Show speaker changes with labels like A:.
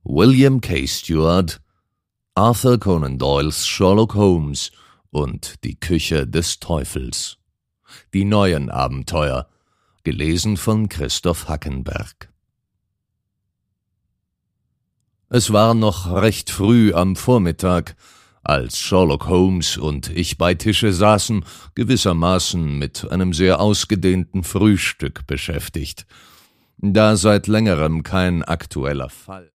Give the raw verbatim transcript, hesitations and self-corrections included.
A: William K. Stewart, Arthur Conan Doyles Sherlock Holmes und die Küche des Teufels. Die neuen Abenteuer, gelesen von Christoph Hackenberg. Es war noch recht früh am Vormittag, als Sherlock Holmes und ich bei Tische saßen, gewissermaßen mit einem sehr ausgedehnten Frühstück beschäftigt. Da seit längerem kein aktueller Fall